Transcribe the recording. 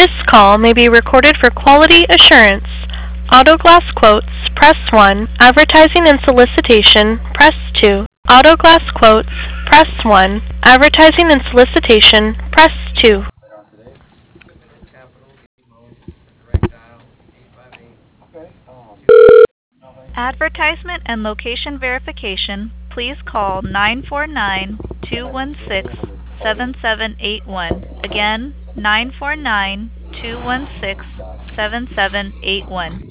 This call may be recorded for quality assurance. Auto Glass Quotes, press 1. Advertising and solicitation, press 2. Auto Glass Quotes, press 1. Advertising and solicitation, press 2. Advertisement and location verification, please call 949-216-7781. Again, 949-216-7781.